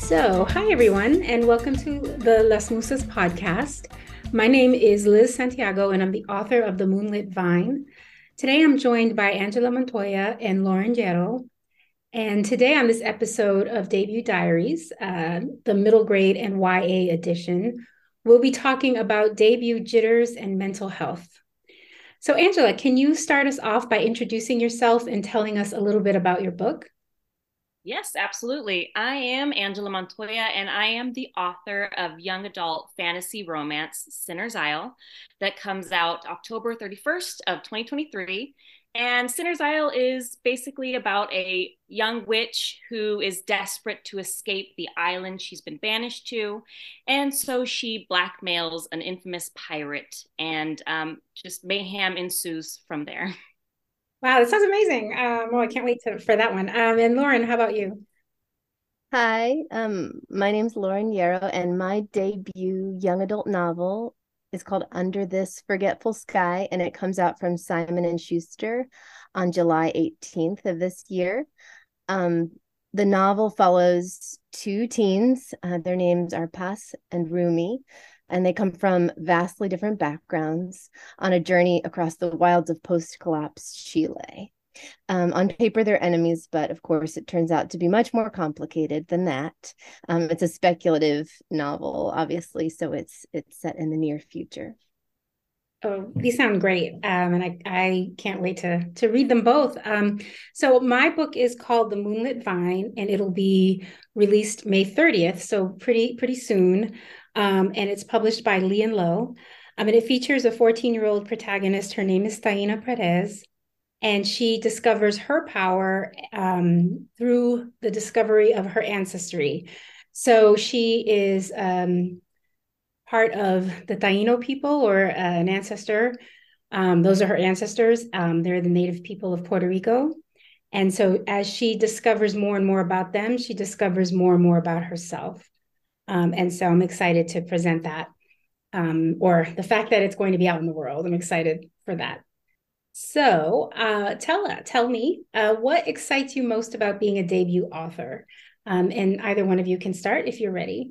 Hi everyone, and welcome to the Las Musas podcast. My name is Liz Santiago, and I'm the author of The Moonlit Vine. Today I'm joined by Angela Montoya and Lauren Yarrow. And today on this episode of Debut Diaries, the middle grade and YA edition, we'll be talking about debut jitters and mental health. So, Angela, can you start us off by introducing yourself and telling us a little bit about your book? Yes, absolutely. I am Angela Montoya, and I am the author of young adult fantasy romance Sinner's Isle that comes out October 31st of 2023. And Sinner's Isle is basically about a young witch who is desperate to escape the island she's been banished to. And so she blackmails an infamous pirate, and just mayhem ensues from there. Wow, that sounds amazing. Well, I can't wait for that one. And Lauren, how about you? Hi, my name's Lauren Yarrow, and my debut young adult novel is called Under This Forgetful Sky, and it comes out from Simon and Schuster on July 18th of this year. Um, the novel follows two teens. Their names are Pas and Rumi, and they come from vastly different backgrounds on a journey across the wilds of post-collapse Chile. On paper, they're enemies, but of course, it turns out to be much more complicated than that. It's a speculative novel, obviously, so it's set in the near future. Oh, these sound great. And I can't wait to read them both. So my book is called The Moonlit Vine, and it'll be released May 30th, so pretty soon. And it's published by Lee and Low. And it features a 14-year-old protagonist. Her name is Taina Perez, and she discovers her power through the discovery of her ancestry. So she is part of the Taino people, or an ancestor. Those are her ancestors. They're the native people of Puerto Rico. And so as she discovers more and more about them, she discovers more and more about herself. And so I'm excited to present that, or the fact that it's going to be out in the world. I'm excited for that. So tell me, what excites you most about being a debut author? And either one of you can start if you're ready.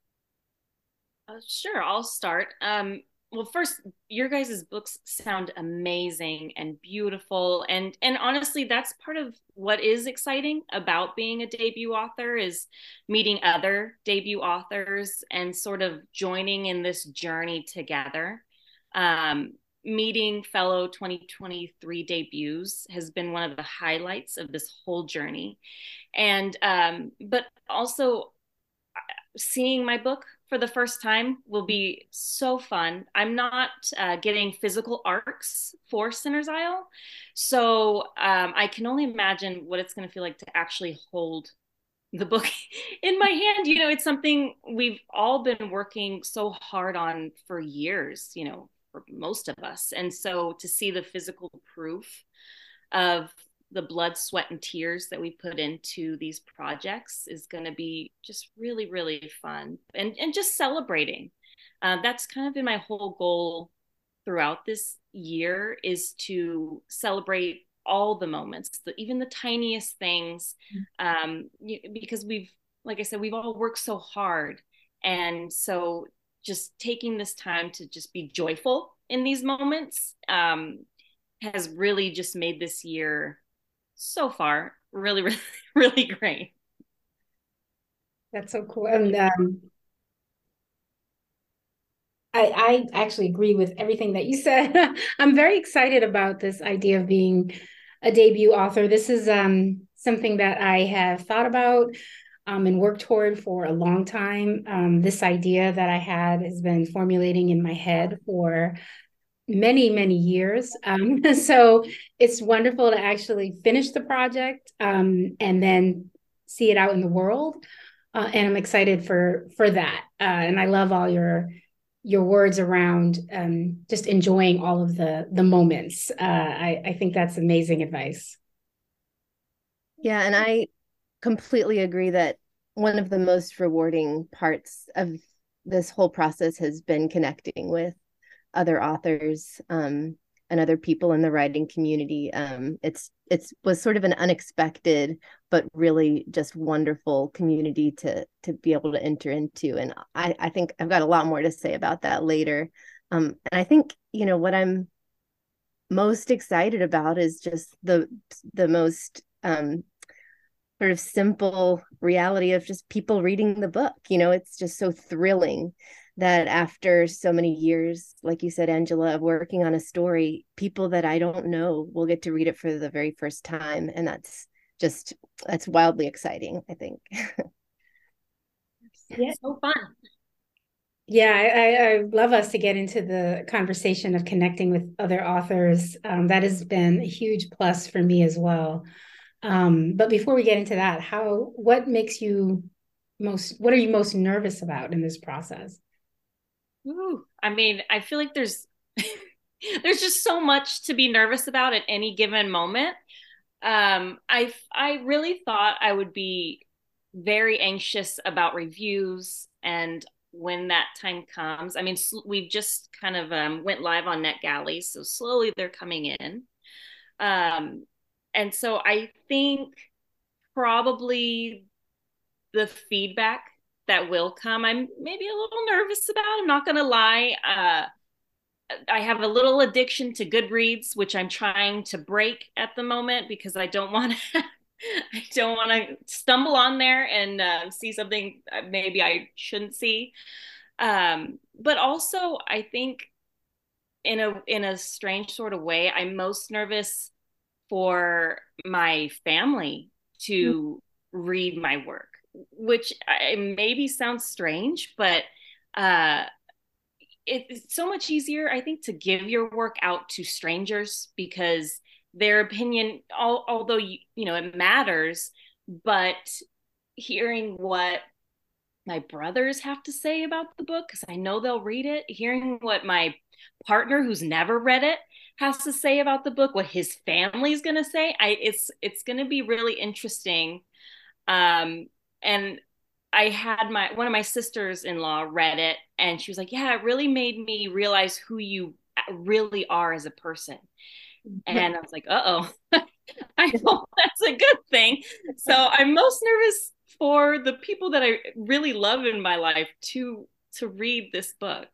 Sure, I'll start. Well, first, your guys' books sound amazing and beautiful, and honestly, that's part of what is exciting about being a debut author is meeting other debut authors and sort of joining in this journey together. Meeting fellow 2023 debuts has been one of the highlights of this whole journey, and but also seeing my book for the first time will be so fun. I'm not getting physical arcs for Sinner's Isle, so I can only imagine what it's going to feel like to actually hold the book in my hand. It's something we've all been working so hard on for years, for most of us. And so to see the physical proof of the blood, sweat, and tears that we put into these projects is going to be just really, really fun and just celebrating. That's kind of been my whole goal throughout this year is to celebrate all the moments, even the tiniest things, because like I said, we've all worked so hard. And so just taking this time to just be joyful in these moments has really just made this year so far really, really, really great. That's so cool. And I actually agree with everything that you said. I'm very excited about this idea of being a debut author. This is something that I have thought about and worked toward for a long time. This idea that I had has been formulating in my head for many years. So it's wonderful to actually finish the project and then see it out in the world. And I'm excited for that. And I love all your words around just enjoying all of the moments. I think that's amazing advice. Yeah, and I completely agree that one of the most rewarding parts of this whole process has been connecting with other authors. and other people in the writing community. It's was sort of an unexpected but really just wonderful community to be able to enter into. And I think I've got a lot more to say about that later. And I think, what I'm most excited about is just the most sort of simple reality of just people reading the book. It's just so thrilling that after so many years, like you said, Angela, of working on a story, people that I don't know will get to read it for the very first time. And that's wildly exciting, I think. Yeah, so fun. Yeah, I love us to get into the conversation of connecting with other authors. That has been a huge plus for me as well. But before we get into that, what are you most nervous about in this process? Ooh, I mean, I feel like there's there's just so much to be nervous about at any given moment. I really thought I would be very anxious about reviews, and when that time comes, I mean, we've just kind of went live on NetGalley, so slowly they're coming in. And so I think probably the feedback that will come, I'm maybe a little nervous about. I'm not going to lie. I have a little addiction to Goodreads, which I'm trying to break at the moment because I don't want to. I don't want to stumble on there and see something maybe I shouldn't see. But also, I think in a strange sort of way, I'm most nervous for my family to read my work, which maybe sounds strange, but it's so much easier, I think, to give your work out to strangers because their opinion, although it matters, but hearing what my brothers have to say about the book, because I know they'll read it, hearing what my partner who's never read it has to say about the book, what his family's going to say, it's going to be really interesting. And I had one of my sisters-in-law read it, and she was like, yeah, it really made me realize who you really are as a person. And I was like, uh-oh, I hope that's a good thing. So I'm most nervous for the people that I really love in my life to read this book.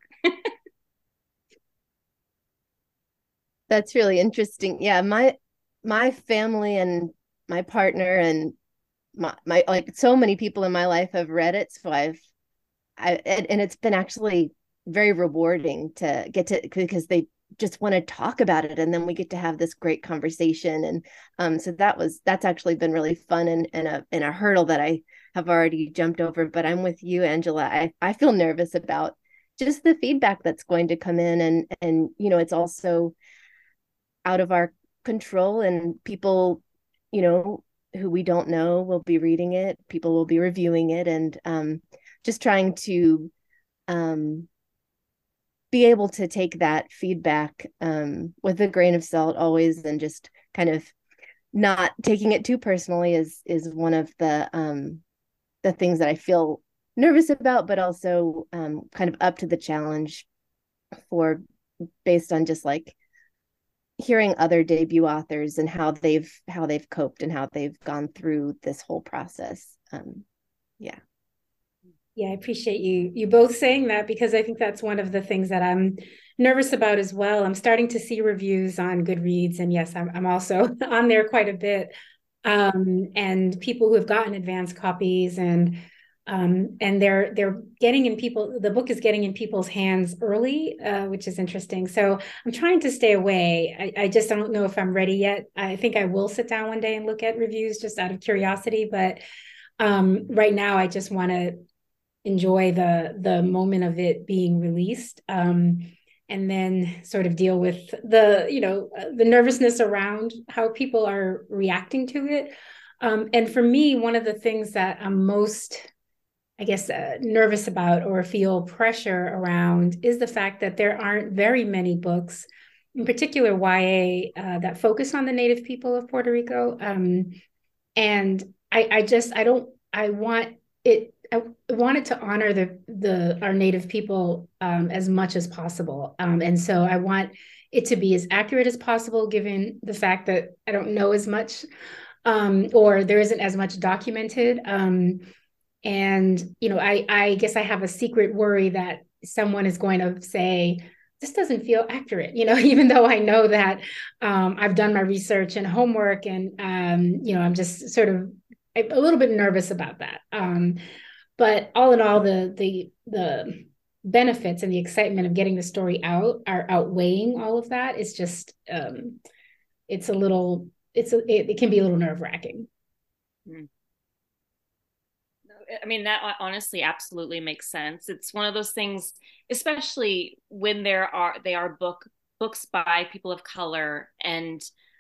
That's really interesting. Yeah, my family and my partner and my like so many people in my life have read it, so and it's been actually very rewarding to get to, because they just want to talk about it, and then we get to have this great conversation. And so that's actually been really fun, and a hurdle that I have already jumped over. But I'm with you, Angela. I feel nervous about just the feedback that's going to come in, and it's also out of our control, and people who we don't know will be reading it, people will be reviewing it, and just trying to be able to take that feedback with a grain of salt always, and just kind of not taking it too personally is one of the things that I feel nervous about, but also kind of up to the challenge for, based on just like hearing other debut authors and how they've coped and how they've gone through this whole process. Yeah. Yeah, I appreciate you both saying that, because I think that's one of the things that I'm nervous about as well. I'm starting to see reviews on Goodreads, and yes, I'm also on there quite a bit. And people who have gotten advanced copies, and they're getting in the book is getting in people's hands early, which is interesting. So I'm trying to stay away. I just don't know if I'm ready yet. I think I will sit down one day and look at reviews just out of curiosity, but right now I just want to enjoy the moment of it being released, and then sort of deal with the nervousness around how people are reacting to it. And for me, one of the things that I'm most, I guess, nervous about or feel pressure around is the fact that there aren't very many books, in particular YA, that focus on the Native people of Puerto Rico. And I want it to honor our Native people as much as possible. And so I want it to be as accurate as possible, given the fact that I don't know as much, or there isn't as much documented. And, I guess I have a secret worry that someone is going to say, this doesn't feel accurate, even though I know that I've done my research and homework, and, I'm just sort of a little bit nervous about that. But all in all, the benefits and the excitement of getting the story out are outweighing all of that. It's just, it can be a little nerve-wracking. I mean, that honestly absolutely makes sense. It's one of those things, especially when they are books by people of color, and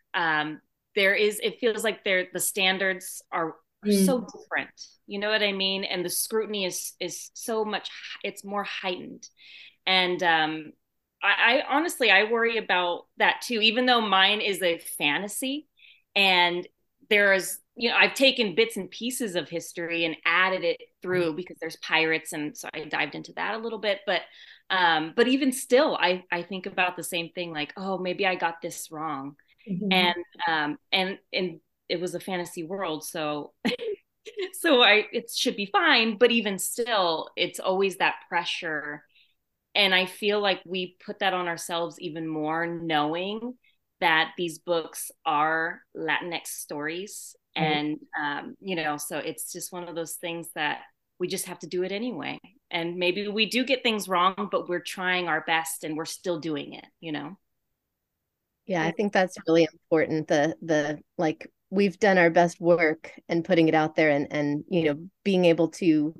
it feels like the standards are so different. You know what I mean? And the scrutiny is so much, it's more heightened. And I honestly, I worry about that too, even though mine is a fantasy, and I've taken bits and pieces of history and added it through because there's pirates. And so I dived into that a little bit, but even still, I think about the same thing, like, oh, maybe I got this wrong. And it was a fantasy world. So, it should be fine. But even still, it's always that pressure. And I feel like we put that on ourselves even more, knowing that these books are Latinx stories. And, so it's just one of those things that we just have to do it anyway. And maybe we do get things wrong, but we're trying our best and we're still doing it, Yeah, I think that's really important. The like, we've done our best work and putting it out there, and being able to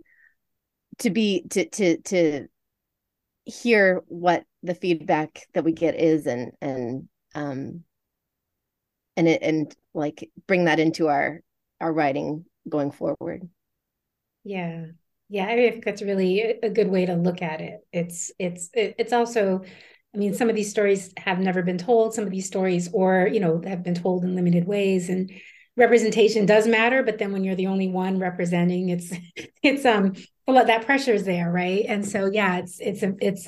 hear what the feedback that we get is, and like bring that into our writing going forward. Yeah. I think that's really a good way to look at it. It's also, I mean, some of these stories have never been told. Some of these stories, or have been told in limited ways, and representation does matter. But then when you're the only one representing, it's a lot, that pressure is there, right? And so yeah, it's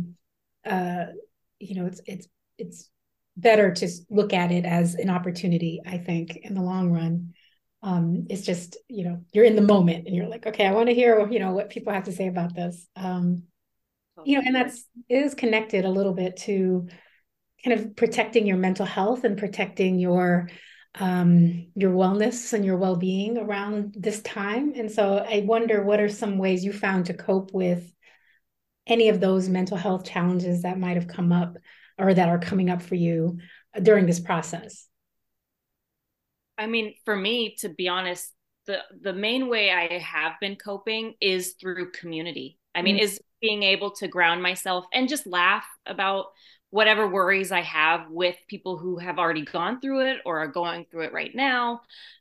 better to look at it as an opportunity, I think, in the long run. It's just, you're in the moment and you're like, okay, I want to hear, what people have to say about this. And it is connected a little bit to kind of protecting your mental health and protecting your wellness and your well-being around this time. And so I wonder, what are some ways you found to cope with any of those mental health challenges that might have come up or that are coming up for you during this process? I mean, for me, to be honest, the main way I have been coping is through community. I mean, is being able to ground myself and just laugh about whatever worries I have with people who have already gone through it or are going through it right now.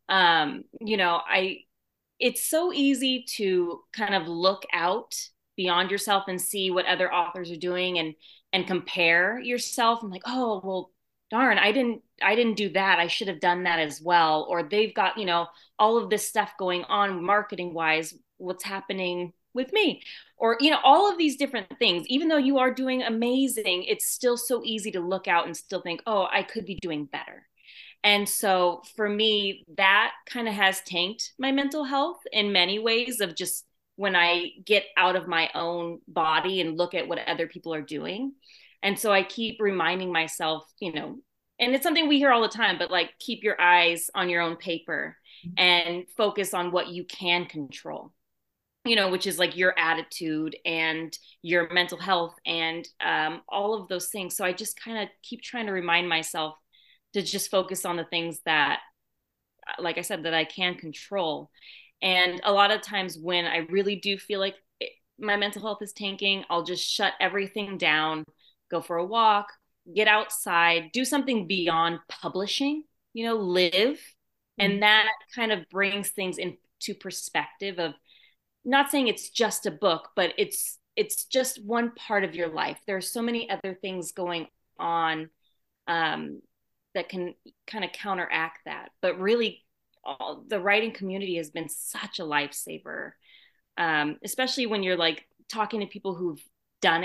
It's so easy to kind of look out beyond yourself and see what other authors are doing, and compare yourself, and like, oh, well, darn, I didn't do that. I should have done that as well. Or they've got, all of this stuff going on marketing wise. What's happening with me? Or, all of these different things. Even though you are doing amazing, it's still so easy to look out and still think, oh, I could be doing better. And so for me, that kind of has tanked my mental health in many ways, of just when I get out of my own body and look at what other people are doing. And so I keep reminding myself, and it's something we hear all the time, but like, keep your eyes on your own paper and focus on what you can control, which is like your attitude and your mental health and all of those things. So I just kind of keep trying to remind myself to just focus on the things that, like I said, that I can control. And a lot of times when I really do feel like my mental health is tanking, I'll just shut everything down, go for a walk, get outside, do something beyond publishing, live. And that kind of brings things into perspective of, not saying it's just a book, but it's just one part of your life. There are so many other things going on that can kind of counteract that. But really, the writing community has been such a lifesaver, especially when you're like talking to people who've done it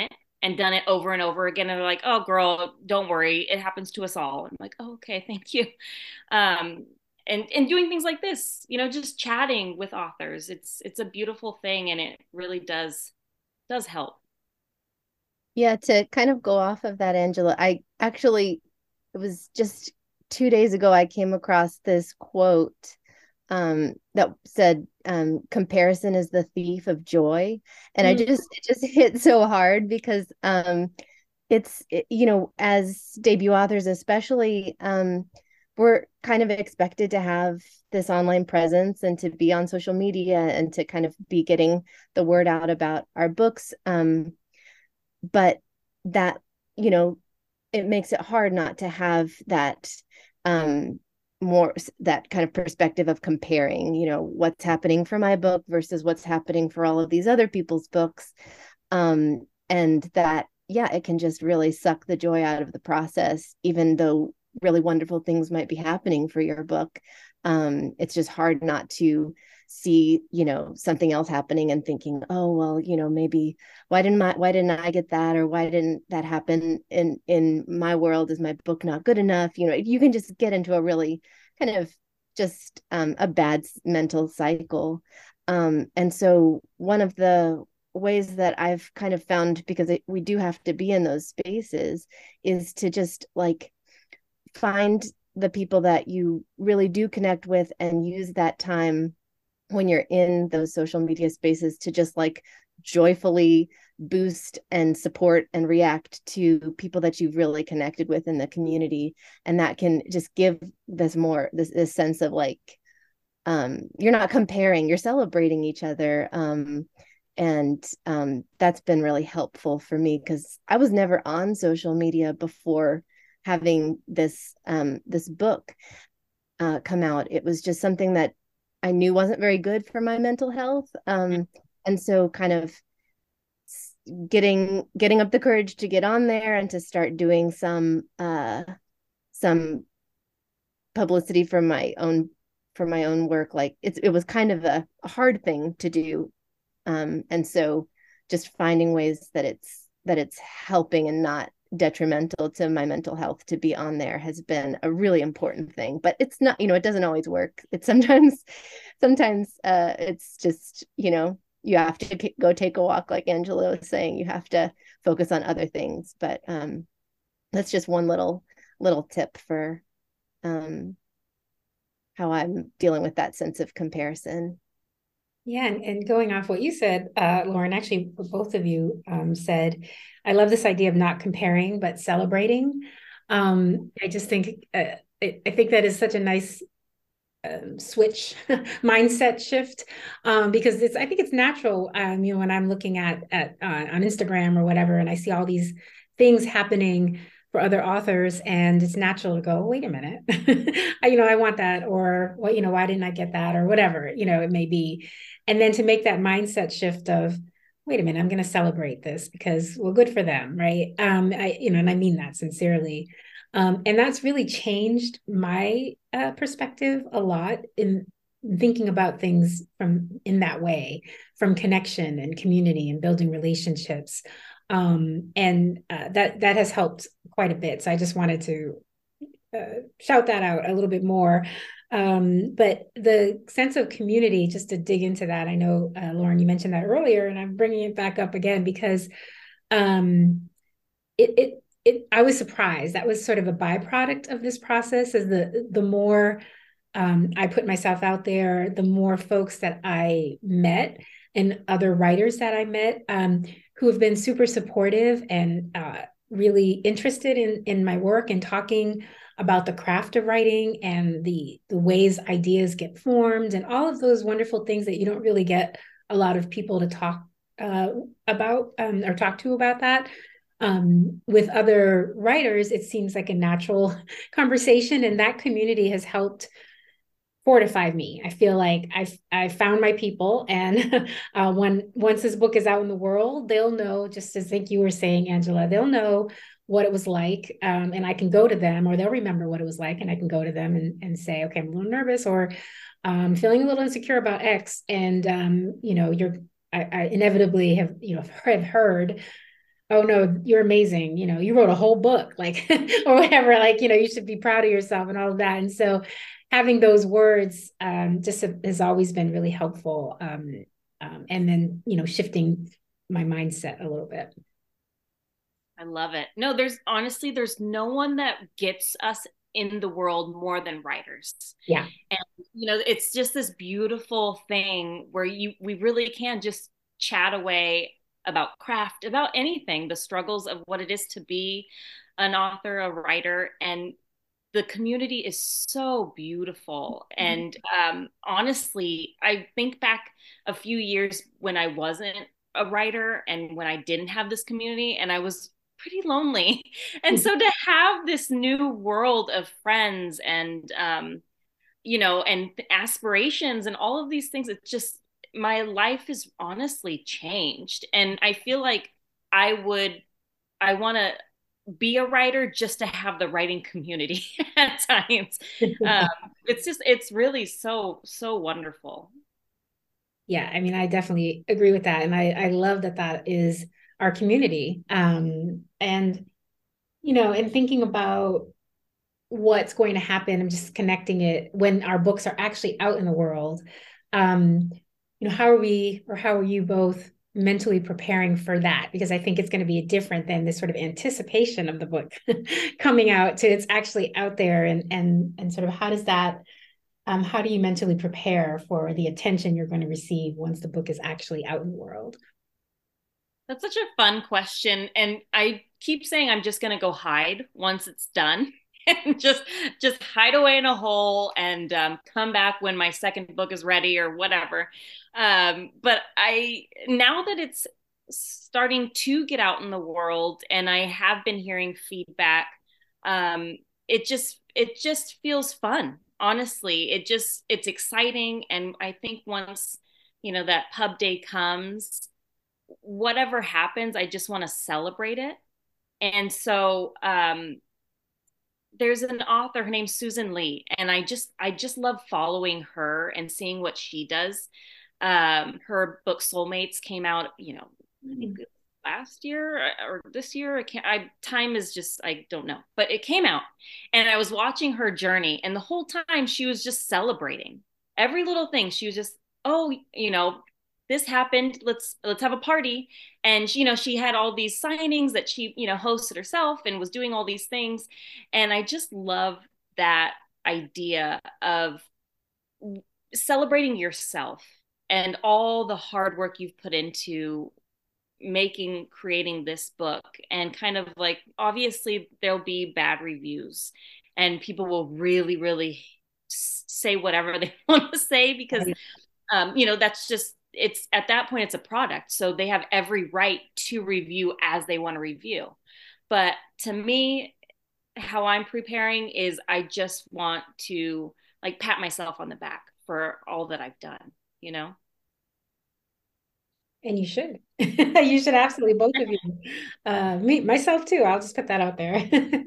and done it over and over again. And they're like, oh, girl, don't worry. It happens to us all. I'm like, oh, okay, thank you. And doing things like this, just chatting with authors. It's a beautiful thing, and it really does help. Yeah, to kind of go off of that, Angela, I actually, it was just 2 days ago, I came across this quote that said, comparison is the thief of joy. And it just hit so hard because as debut authors, especially, we're kind of expected to have this online presence and to be on social media and to kind of be getting the word out about our books. But that, it makes it hard not to have that more that kind of perspective of comparing, what's happening for my book versus what's happening for all of these other people's books. And that, yeah, it can just really suck the joy out of the process, even though really wonderful things might be happening for your book. It's just hard not to see, something else happening and thinking, oh, well, maybe why didn't I get that, or why didn't that happen in my world? Is my book not good enough? You can just get into a really kind of just a bad mental cycle. And so one of the ways that I've kind of found, because we do have to be in those spaces, is to just like find the people that you really do connect with and use that time when you're in those social media spaces to just like joyfully boost and support and react to people that you've really connected with in the community. And that can just give this sense of like, you're not comparing, you're celebrating each other. And that's been really helpful for me, because I was never on social media before having this book come out. It was just something that I knew wasn't very good for my mental health. And so kind of getting up the courage to get on there and to start doing some publicity for my own work. Like it was kind of a hard thing to do. And so just finding ways that it's helping and not detrimental to my mental health to be on there has been a really important thing. But it's not, it doesn't always work. It's sometimes it's just, you have to go take a walk, like Angela was saying. You have to focus on other things. But that's just one little tip for how I'm dealing with that sense of comparison. Yeah, and going off what you said, Lauren, actually, what both of you said, I love this idea of not comparing but celebrating. I just think I think that is such a nice switch, mindset shift, because I think it's natural. When I'm looking at on Instagram or whatever, and I see all these things happening for other authors, and it's natural to go, wait a minute, I want that, or why didn't I get that, or whatever, it may be. And then to make that mindset shift of, wait a minute, I'm going to celebrate this because, well, good for them, right? And I mean that sincerely. And that's really changed my perspective a lot in thinking about things from in that way, from connection and community and building relationships. And that has helped quite a bit. So I just wanted to shout that out a little bit more. But the sense of community, just to dig into that, I know, Lauren, you mentioned that earlier, and I'm bringing it back up again because I was surprised. That was sort of a byproduct of this process, is the more I put myself out there, the more folks that I met and other writers that I met who have been super supportive and really interested in my work and talking about the craft of writing and the ways ideas get formed and all of those wonderful things that you don't really get a lot of people to talk about or talk to about that. With other writers, it seems like a natural conversation, and that community has helped fortify me. I feel like I found my people, and once this book is out in the world, they'll know, just as I think you were saying, Angela, they'll know what it was like, and I can go to them, or they'll remember what it was like, and I can go to them and say, okay, I'm a little nervous, or feeling a little insecure about X, and I inevitably have heard oh no, you're amazing. You know, you wrote a whole book, like, or whatever, like, you know, you should be proud of yourself and all of that. And so having those words just has always been really helpful. And then, you know, shifting my mindset a little bit. I love it. No, there's no one that gets us in the world more than writers. Yeah. And it's just this beautiful thing where we really can just chat away about craft, about anything, the struggles of what it is to be an author, a writer, and the community is so beautiful. And honestly, I think back a few years when I wasn't a writer and when I didn't have this community, and I was pretty lonely. And so to have this new world of friends and and aspirations and all of these things, it's just, my life has honestly changed. And I feel like I want to be a writer just to have the writing community at times. It's really so wonderful. Yeah, I mean, I definitely agree with that. And I love that that is our community. And, you know, and thinking about what's going to happen and just connecting it when our books are actually out in the world. You know, how are we, or how are you both mentally preparing for that? Because I think it's going to be different than this sort of anticipation of the book coming out to it's actually out there, and sort of how does that how do you mentally prepare for the attention you're going to receive once the book is actually out in the world? That's such a fun question. And I keep saying I'm just going to go hide once it's done and just hide away in a hole and come back when my second book is ready or whatever. But now that it's starting to get out in the world and I have been hearing feedback, it just feels fun. Honestly, it's exciting. And I think once, that pub day comes, whatever happens, I just want to celebrate it. And so there's an author, her name's Susan Lee, and I just love following her and seeing what she does. Her book Soulmates came out, I think last year or this year. Time is just, I don't know, but it came out, and I was watching her journey, and the whole time she was just celebrating every little thing. She was just, oh, this happened, let's have a party. And she had all these signings that she hosted herself and was doing all these things. And I just love that idea of celebrating yourself and all the hard work you've put into creating this book. And kind of like, obviously there'll be bad reviews and people will really really say whatever they want to say, because that's just, it's at that point it's a product, so they have every right to review as they want to review. But to me, how I'm preparing is I just want to like pat myself on the back for all that I've done. And you should. You should absolutely, both of you. Me, myself too. I'll just put that out there.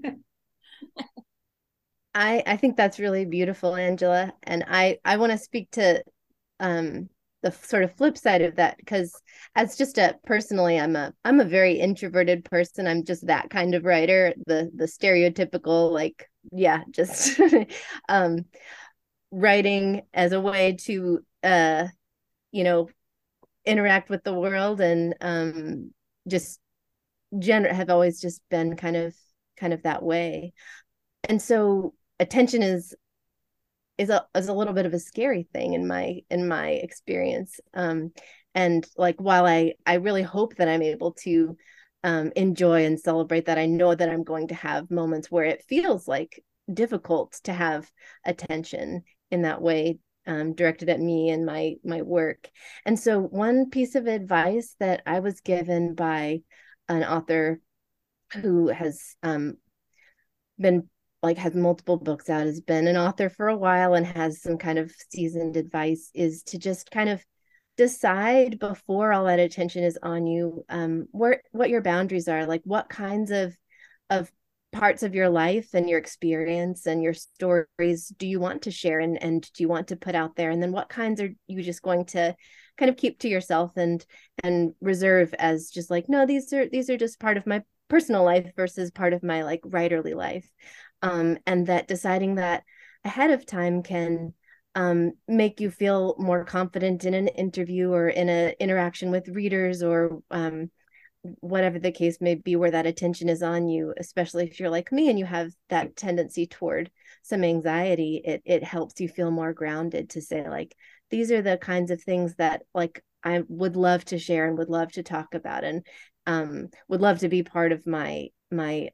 I think that's really beautiful, Angela. And I want to speak to the sort of flip side of that, because as just personally, I'm a very introverted person. I'm just that kind of writer, the stereotypical, like, yeah, just writing as a way to interact with the world, and just have always just been kind of that way. And so attention is a little bit of a scary thing in my experience. And like, while I really hope that I'm able to enjoy and celebrate that, I know that I'm going to have moments where it feels like difficult to have attention in that way, directed at me and my work. And so one piece of advice that I was given by an author who has been like has multiple books out, has been an author for a while and has some kind of seasoned advice, is to just kind of decide before all that attention is on you, what your boundaries are, like what kinds of parts of your life and your experience and your stories do you want to share, and do you want to put out there, and then what kinds are you just going to kind of keep to yourself and reserve as just like, no, these are just part of my personal life versus part of my like writerly life. And that deciding that ahead of time can make you feel more confident in an interview or in an interaction with readers, or whatever the case may be, where that attention is on you, especially if you're like me and you have that tendency toward some anxiety. It helps you feel more grounded to say like, these are the kinds of things that like I would love to share and would love to talk about, and would love to be part of my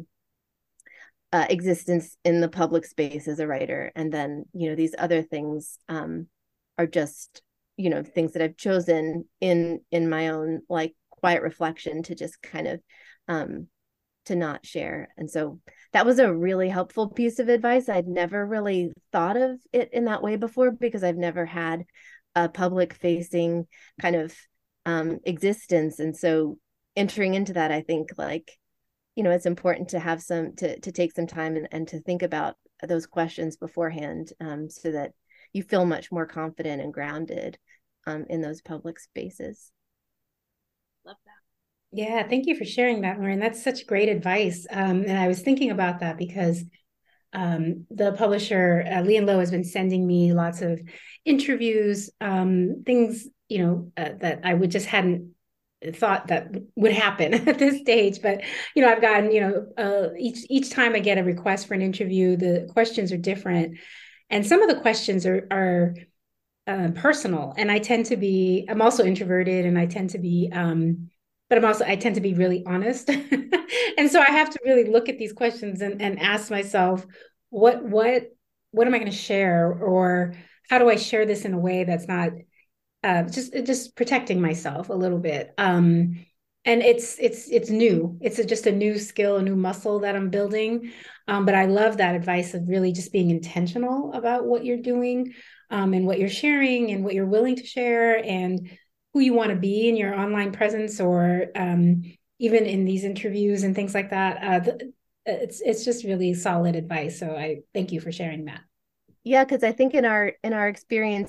existence in the public space as a writer. And then, these other things are just, things that I've chosen in my own like quiet reflection to just kind of to not share. And so that was a really helpful piece of advice. I'd never really thought of it in that way before, because I've never had a public facing kind of existence. And so entering into that, I think like, it's important to have to take some time and to think about those questions beforehand, so that you feel much more confident and grounded in those public spaces. Love that. Yeah, thank you for sharing that, Lauren. That's such great advice. And I was thinking about that because the publisher, Lee and Low, has been sending me lots of interviews, things, that I would just hadn't thought that would happen at this stage. But, I've gotten, each time I get a request for an interview, the questions are different. And some of the questions are personal. And I'm also introverted, and I tend to be, but I tend to be really honest. And so I have to really look at these questions and ask myself, what am I going to share? Or how do I share this in a way that's not just protecting myself a little bit? And it's new. It's just a new skill, a new muscle that I'm building. But I love that advice of really just being intentional about what you're doing, and what you're sharing and what you're willing to share, and who you want to be in your online presence, or even in these interviews and things like that. It's just really solid advice. So I thank you for sharing that. Yeah, because I think in our experience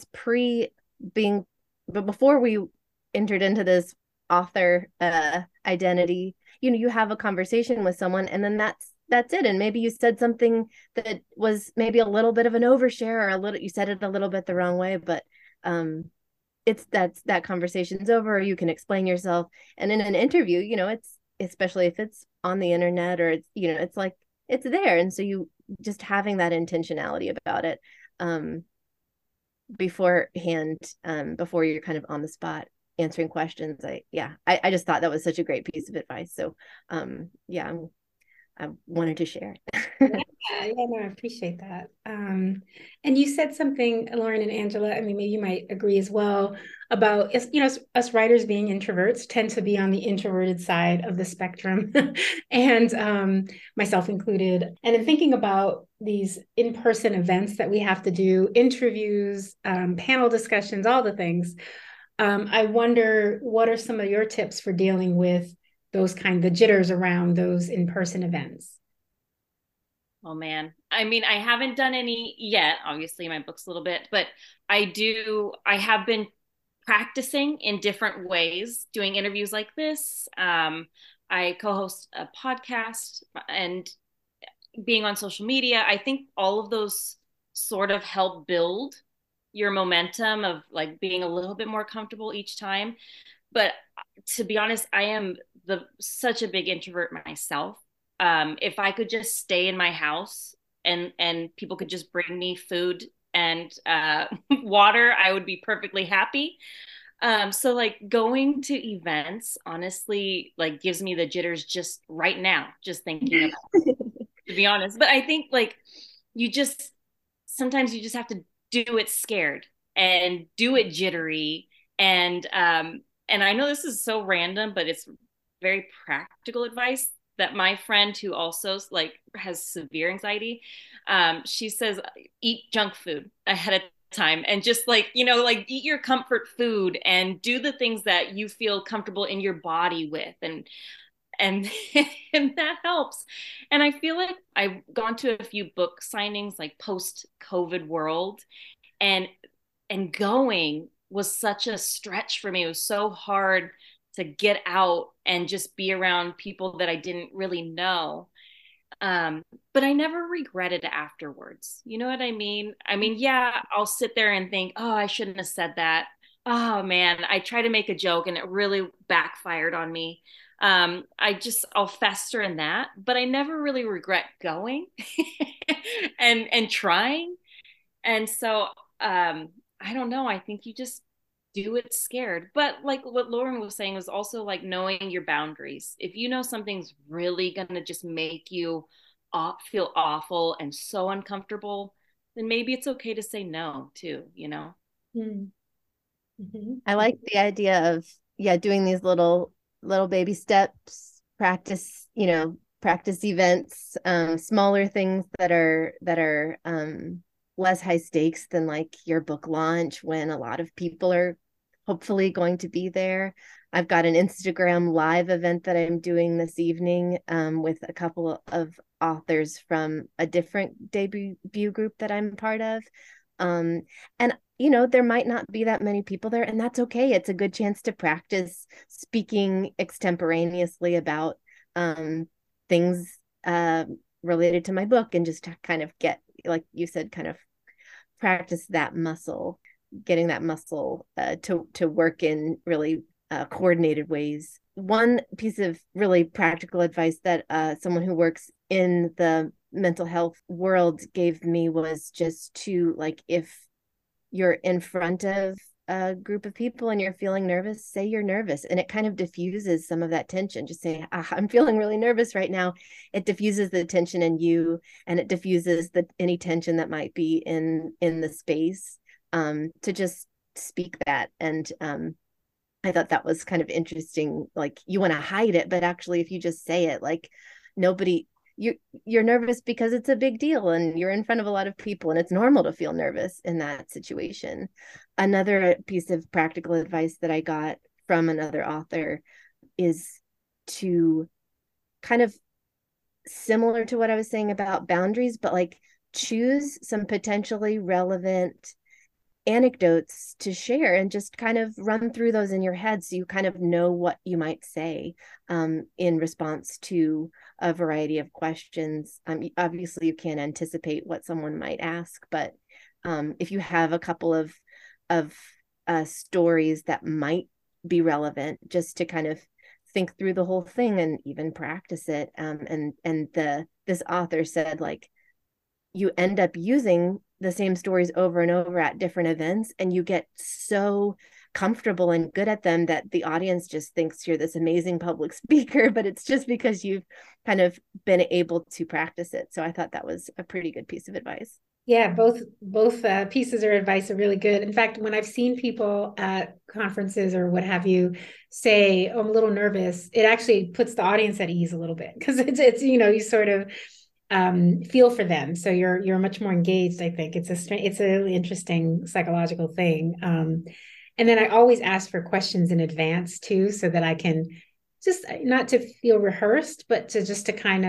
but before we entered into this author identity, you have a conversation with someone, and then that's it. And maybe you said something that was maybe a little bit of an overshare, or you said it a little bit the wrong way, but that conversation's over, or you can explain yourself. And in an interview, it's, especially if it's on the internet, or it's, it's like it's there. And so you just having that intentionality about it beforehand, before you're kind of on the spot answering questions. I just thought that was such a great piece of advice. So I wanted to share. No, I appreciate that. And you said something, Lauren and Angela, I mean, maybe you might agree as well, about, us writers being introverts tend to be on the introverted side of the spectrum, and myself included. And in thinking about these in-person events that we have to do, interviews, panel discussions, all the things, I wonder, what are some of your tips for dealing with the jitters around those in-person events? Oh man. I mean, I haven't done any yet. Obviously, my book's a little bit, but I have been practicing in different ways, doing interviews like this. I co-host a podcast and being on social media. I think all of those sort of help build your momentum of like being a little bit more comfortable each time. But to be honest, I am such a big introvert myself. If I could just stay in my house and people could just bring me food and water, I would be perfectly happy. So like going to events honestly like gives me the jitters just right now, just thinking about it, to be honest. But I think like sometimes you just have to do it scared and do it jittery. And I know this is so random, but it's very practical advice that my friend, who also like has severe anxiety, she says, eat junk food ahead of time, and just like, like eat your comfort food and do the things that you feel comfortable in your body with. And and that helps. And I feel like I've gone to a few book signings like post COVID world, and going was such a stretch for me. It was so hard to get out and just be around people that I didn't really know. Um, but I never regretted it afterwards. You know what I mean? I mean, yeah, I'll sit there and think, oh, I shouldn't have said that. Oh man, I try to make a joke and it really backfired on me. I'll fester in that, but I never really regret going and trying. And so I don't know. I think you just do it scared. But like what Lauren was saying was also like knowing your boundaries. If you know something's really gonna just make you feel awful and so uncomfortable, then maybe it's okay to say no too, you know? Mm-hmm. I like the idea of, yeah, doing these little baby steps, practice, practice events, smaller things that are less high stakes than like your book launch when a lot of people are hopefully going to be there. I've got an Instagram live event that I'm doing this evening with a couple of authors from a different debut group that I'm part of. And there might not be that many people there, and that's okay. It's a good chance to practice speaking extemporaneously about things related to my book, and just to kind of get, like you said, kind of practice that muscle, getting that muscle to work in really coordinated ways. One piece of really practical advice that someone who works in the mental health world gave me was just to, like, if you're in front of a group of people and you're feeling nervous, say you're nervous, and it kind of diffuses some of that tension. Just say, I'm feeling really nervous right now. It diffuses the tension in you, and it diffuses any tension that might be in the space, to just speak that. And I thought that was kind of interesting. Like, you want to hide it, but actually if you just say it, like, you're nervous because it's a big deal and you're in front of a lot of people, and it's normal to feel nervous in that situation. Another piece of practical advice that I got from another author is to kind of, similar to what I was saying about boundaries, but like, choose some potentially relevant anecdotes to share and just kind of run through those in your head so you kind of know what you might say in response to a variety of questions. Obviously you can't anticipate what someone might ask, but if you have a couple of stories that might be relevant, just to kind of think through the whole thing and even practice it. This author said, like, you end up using the same stories over and over at different events, and you get so comfortable and good at them that the audience just thinks you're this amazing public speaker, but it's just because you've kind of been able to practice it. So I thought that was a pretty good piece of advice. Yeah, both pieces of advice are really good. In fact, when I've seen people at conferences or what have you say, oh, I'm a little nervous, it actually puts the audience at ease a little bit, because it's you sort of feel for them, so you're much more engaged. I think it's a really interesting psychological thing. And then I always ask for questions in advance too, so that I can just, not to feel rehearsed, but to kind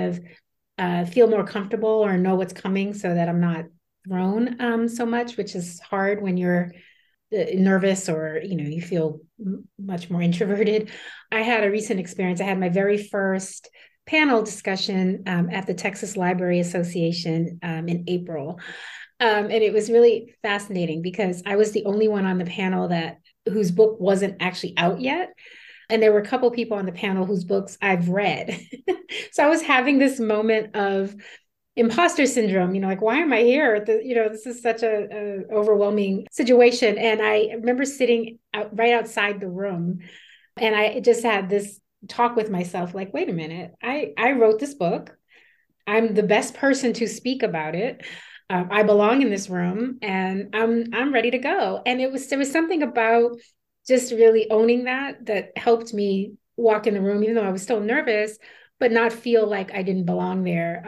of feel more comfortable or know what's coming, so that I'm not thrown so much, which is hard when you're nervous or you feel much more introverted. I had a recent experience. I had my very first panel discussion at the Texas Library Association in April. And it was really fascinating because I was the only one on the panel whose book wasn't actually out yet. And there were a couple people on the panel whose books I've read. So I was having this moment of imposter syndrome, like, why am I here? This is such a overwhelming situation. And I remember sitting right outside the room, and I just had this talk with myself, like, wait a minute, I wrote this book. I'm the best person to speak about it. I belong in this room, and I'm ready to go. And there was something about just really owning that helped me walk in the room, even though I was still nervous, but not feel like I didn't belong there.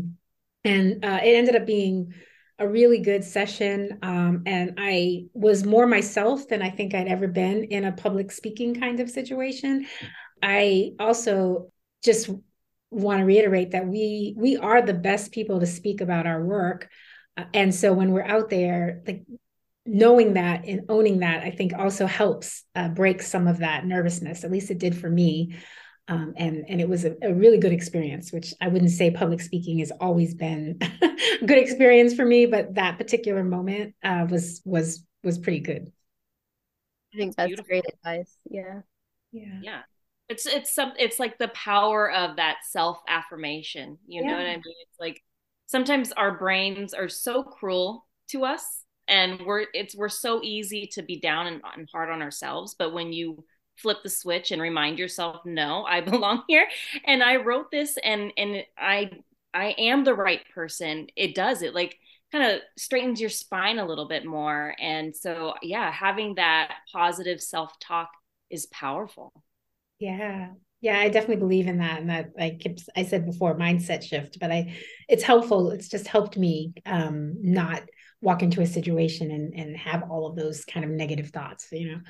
And it ended up being a really good session. And I was more myself than I think I'd ever been in a public speaking kind of situation. I also just want to reiterate that we are the best people to speak about our work. And so when we're out there, like, knowing that and owning that, I think also helps break some of that nervousness. At least it did for me. And it was a really good experience, which I wouldn't say public speaking has always been a good experience for me, but that particular moment was pretty good. I think that's beautiful. Great advice. Yeah. Yeah. It's like the power of that self-affirmation. You know what I mean? It's like sometimes our brains are so cruel to us, and we're so easy to be down and hard on ourselves. But when you flip the switch and remind yourself, no, I belong here, and I wrote this, and I am the right person, it does it like kind of straightens your spine a little bit more. And so yeah, having that positive self-talk is powerful. Yeah. Yeah, I definitely believe in that. And that I said before, mindset shift, but it's helpful. It's just helped me not walk into a situation and have all of those kind of negative thoughts, you know.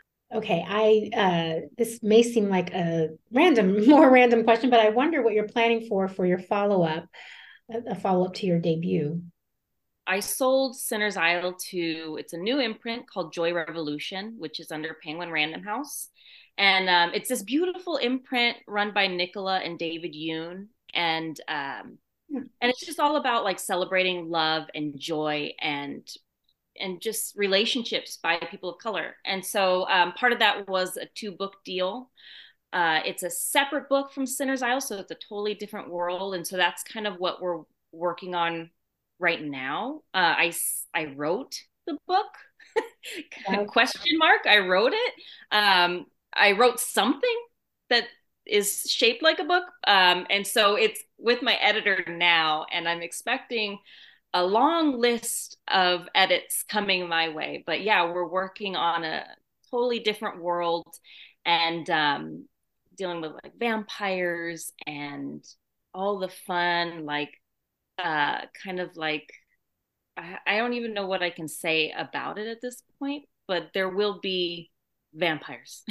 Okay, this may seem like a more random question, but I wonder what you're planning for your follow-up, a follow-up to your debut. I sold Sinner's Isle to, it's a new imprint called Joy Revolution, which is under Penguin Random House. And it's this beautiful imprint run by Nicola and David Yoon. And it's just all about like celebrating love and joy and just relationships by people of color. And so part of that was a 2-book deal. It's a separate book from Sinner's Isle, so it's a totally different world. And so that's kind of what we're working on right now. I wrote the book. Question mark. I wrote it. I wrote something that is shaped like a book. And so it's with my editor now, and I'm expecting a long list of edits coming my way. But yeah, we're working on a totally different world, and dealing with like vampires and all the fun, like kind of like, I don't even know what I can say about it at this point, but there will be vampires.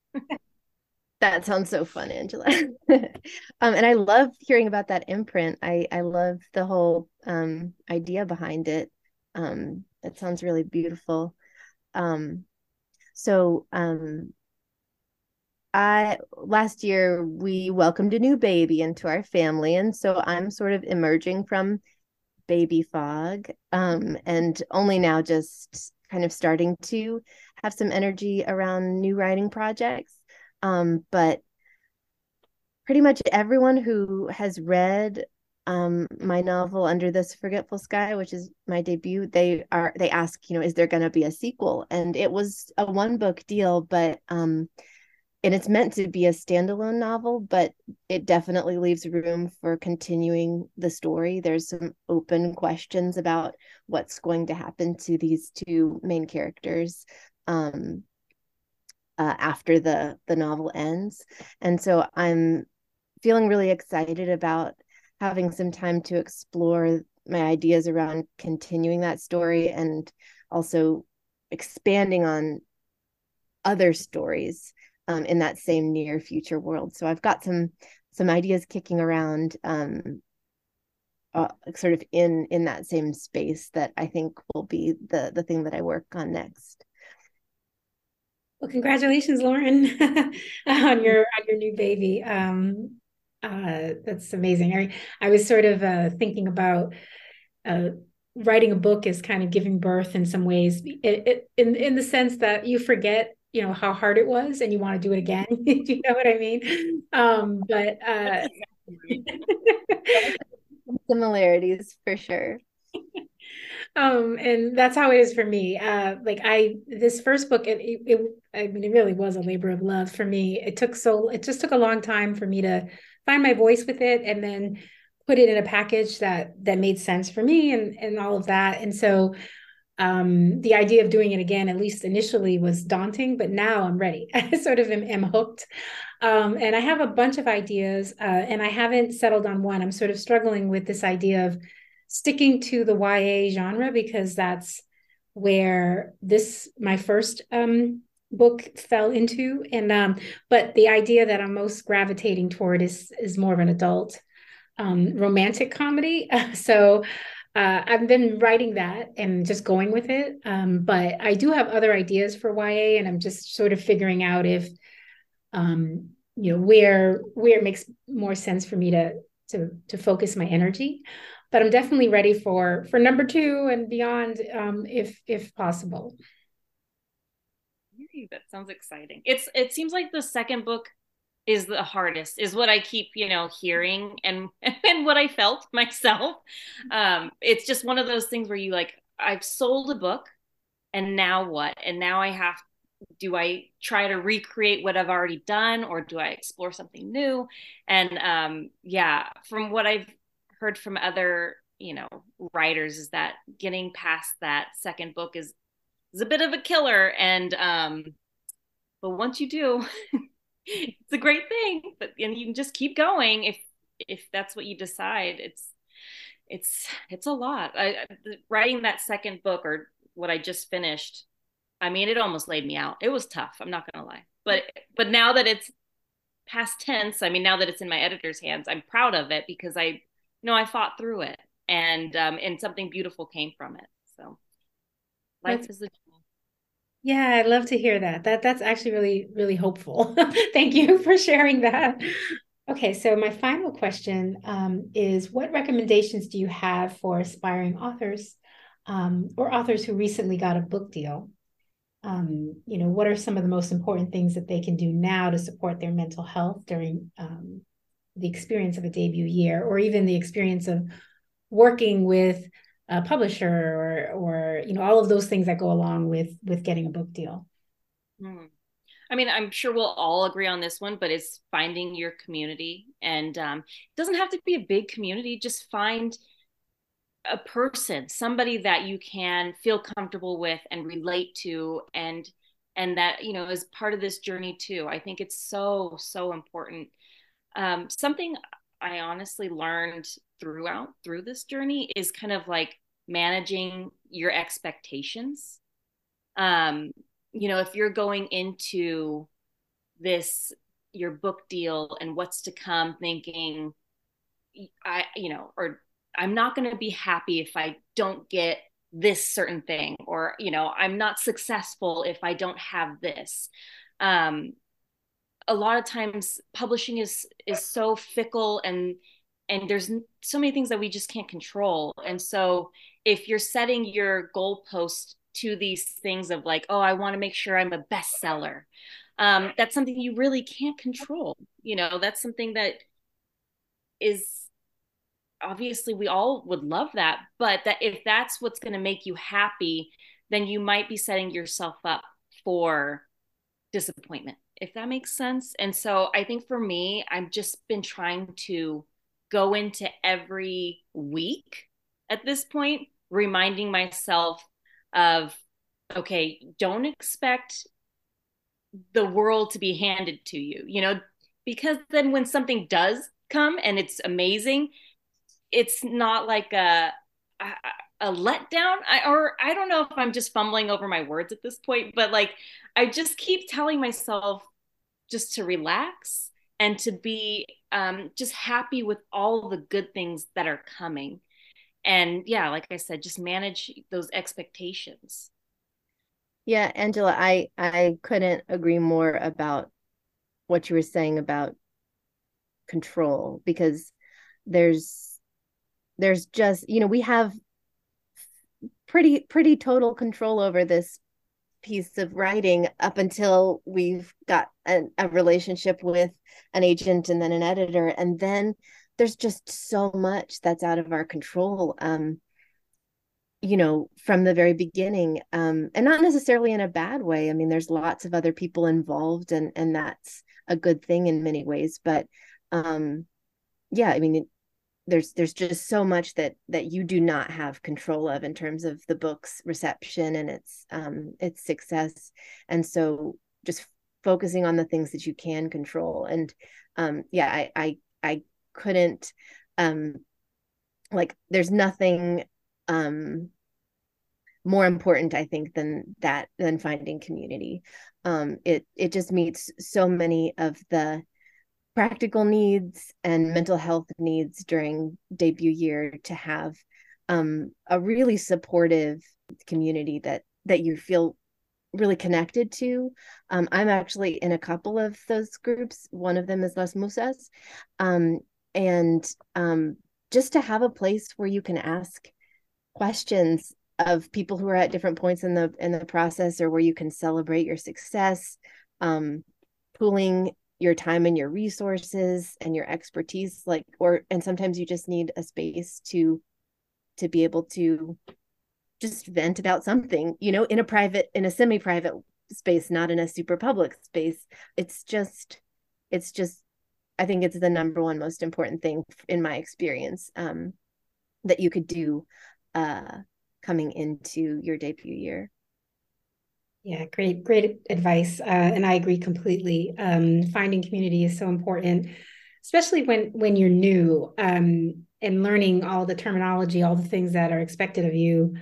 That sounds so fun, Angela. And I love hearing about that imprint. I love the whole idea behind it. It sounds really beautiful. So last year we welcomed a new baby into our family, and so I'm sort of emerging from baby fog, and only now just kind of starting to have some energy around new writing projects. But pretty much everyone who has read my novel Under This Forgetful Sky, which is my debut, they ask, is there going to be a sequel? And it was a 1-book deal, but and it's meant to be a standalone novel, but it definitely leaves room for continuing the story. There's some open questions about what's going to happen to these 2 main characters after the novel ends. And so I'm feeling really excited about having some time to explore my ideas around continuing that story, and also expanding on other stories in that same near future world. So I've got some ideas kicking around sort of in that same space that I think will be the thing that I work on next. Well, congratulations, Lauren, on your new baby. That's amazing. I was sort of thinking about writing a book is kind of giving birth in some ways, in the sense that you forget, how hard it was, and you want to do it again. Do you know what I mean? But similarities for sure. And that's how it is for me. This first book, I mean, it really was a labor of love for me. It just took a long time for me to find my voice with it, and then put it in a package that made sense for me, and all of that. And so the idea of doing it again, at least initially, was daunting, but now I'm ready. I sort of am hooked. And I have a bunch of ideas, and I haven't settled on one. I'm sort of struggling with this idea of sticking to the YA genre, because that's where my first book fell into. And but the idea that I'm most gravitating toward is more of an adult romantic comedy. So I've been writing that and just going with it. But I do have other ideas for YA, and I'm just sort of figuring out if where it makes more sense for me to focus my energy. But I'm definitely ready for number two and beyond, if possible. That sounds exciting. It seems like the second book is the hardest, is what I keep, hearing, and and what I felt myself. It's just one of those things where you like, I've sold a book, and now what? And now do I try to recreate what I've already done, or do I explore something new? And yeah, from what I've heard from other, writers, is that getting past that second book is a bit of a killer. And but once you do, it's a great thing. And you can just keep going if that's what you decide. It's a lot. Writing that second book, or what I just finished, I mean, it almost laid me out. It was tough, I'm not gonna lie. But now that it's past tense, I mean, now that it's in my editor's hands, I'm proud of it, because I know I fought through it, and something beautiful came from it. So life is a jewel. Yeah, I love to hear that. That's actually really, really hopeful. Thank you for sharing that. Okay, so my final question is, what recommendations do you have for aspiring authors, or authors who recently got a book deal? What are some of the most important things that they can do now to support their mental health during the experience of a debut year, or even the experience of working with a publisher, or all of those things that go along with getting a book deal? I mean, I'm sure we'll all agree on this one, but it's finding your community. And it doesn't have to be a big community. Just find a person, somebody that you can feel comfortable with and relate to, and that, is part of this journey too. I think it's so, so important. Something I honestly learned through this journey is kind of like managing your expectations. If you're going into your book deal and what's to come, thinking, or I'm not going to be happy if I don't get this certain thing, or, I'm not successful if I don't have this. A lot of times publishing is so fickle, and there's so many things that we just can't control. And so if you're setting your goalpost to these things of like, oh, I want to make sure I'm a bestseller, that's something you really can't control. That's something that is, obviously we all would love that, but that if that's what's going to make you happy, then you might be setting yourself up for disappointment, if that makes sense. And so I think for me, I've just been trying to go into every week at this point, reminding myself of, okay, don't expect the world to be handed to you, because then when something does come and it's amazing, it's not like a letdown. I don't know if I'm just fumbling over my words at this point, but like, I just keep telling myself just to relax and to be just happy with all the good things that are coming. And yeah, like I said, just manage those expectations. Yeah, Angela, I couldn't agree more about what you were saying about control, because there's just, we have pretty total control over this piece of writing up until we've got a relationship with an agent and then an editor, and then there's just so much that's out of our control, from the very beginning, and not necessarily in a bad way. I mean, there's lots of other people involved, and that's a good thing in many ways, but yeah, I mean, there's just so much that you do not have control of in terms of the book's reception and its success. And so just focusing on the things that you can control. And yeah, I couldn't, like, there's nothing more important, I think, than finding community. It just meets so many of the practical needs and mental health needs during debut year, to have a really supportive community that you feel really connected to. I'm actually in a couple of those groups. One of them is Las Musas. And just to have a place where you can ask questions of people who are at different points in the process, or where you can celebrate your success, pooling your time and your resources and your expertise, and sometimes you just need a space to be able to just vent about something, in a semi-private space, not in a super public space. It's just, I think it's the number one most important thing in my experience, that you could do coming into your debut year. Yeah, great advice. And I agree completely. Finding community is so important, especially when you're new, and learning all the terminology, all the things that are expected of you.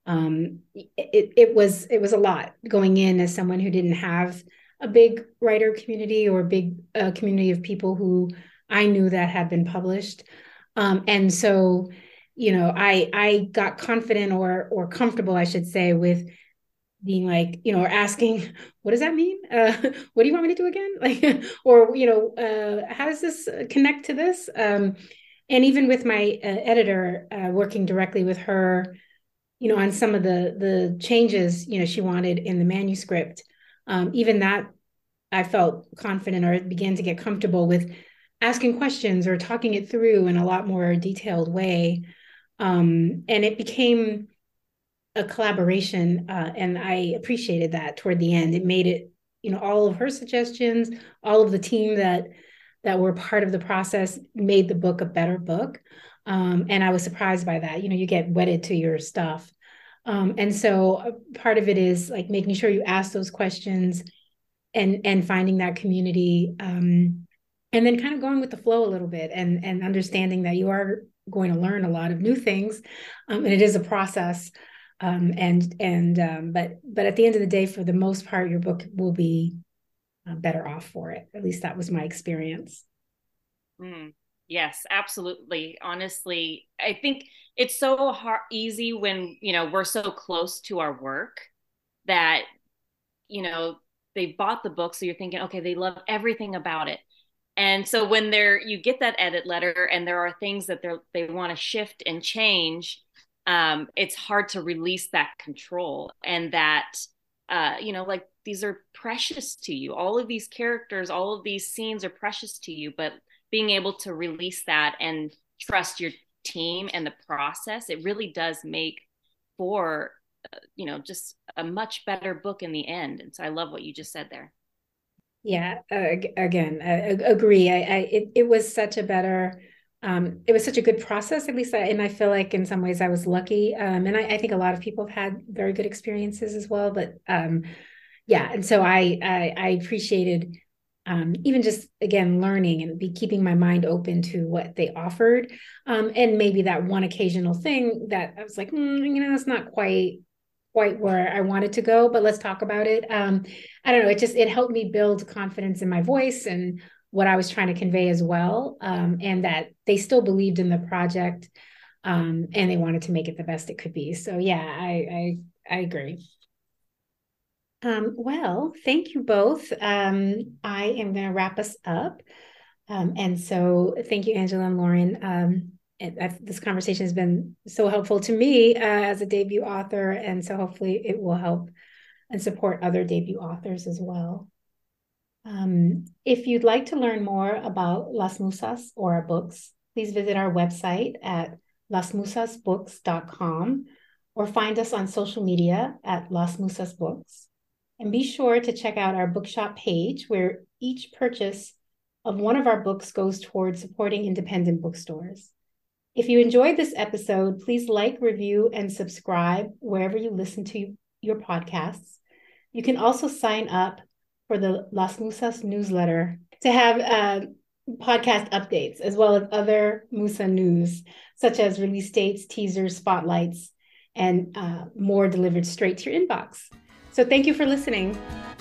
It was a lot going in as someone who didn't have a big writer community or a big community of people who I knew that had been published. And so, I got confident or comfortable, I should say, with being like, or asking, what does that mean? What do you want me to do again? Like, or, how does this connect to this? And even with my editor, working directly with her, on some of the changes, she wanted in the manuscript, even that I felt confident or began to get comfortable with asking questions or talking it through in a lot more detailed way. And it became a collaboration, and I appreciated that toward the end. It made it, all of her suggestions, all of the team that were part of the process made the book a better book. And I was surprised by that. You get wedded to your stuff. And so part of it is like making sure you ask those questions and finding that community, and then kind of going with the flow a little bit and understanding that you are going to learn a lot of new things. And it is a process. But at the end of the day, for the most part, your book will be better off for it. At least that was my experience. Yes, absolutely. Honestly, I think it's so easy when, we're so close to our work that, they bought the book. So you're thinking, okay, they love everything about it. And so when you get that edit letter and there are things that they want to shift and change, it's hard to release that control, and that, like, these are precious to you. All of these characters, all of these scenes are precious to you, but being able to release that and trust your team and the process, it really does make for, just a much better book in the end. And so I love what you just said there. Yeah, again, I agree. It was such a better, it was such a good process, at least, and I feel like in some ways I was lucky. And I think a lot of people have had very good experiences as well. But yeah, and so I appreciated, even just, again, learning and keeping my mind open to what they offered, and maybe that one occasional thing that I was like, it's not quite where I wanted to go, but let's talk about it. I don't know. It helped me build confidence in my voice and what I was trying to convey as well. And that they still believed in the project, and they wanted to make it the best it could be. So yeah, I agree. Well, thank you both. I am going to wrap us up. And so thank you, Angela and Lauren. This conversation has been so helpful to me as a debut author, and so hopefully it will help and support other debut authors as well. If you'd like to learn more about Las Musas or our books, please visit our website at lasmusasbooks.com or find us on social media at Las Musas Books. And be sure to check out our bookshop page, where each purchase of one of our books goes towards supporting independent bookstores. If you enjoyed this episode, please like, review, and subscribe wherever you listen to your podcasts. You can also sign up for the Las Musas newsletter to have podcast updates, as well as other Musa news, such as release dates, teasers, spotlights, and more delivered straight to your inbox. So thank you for listening.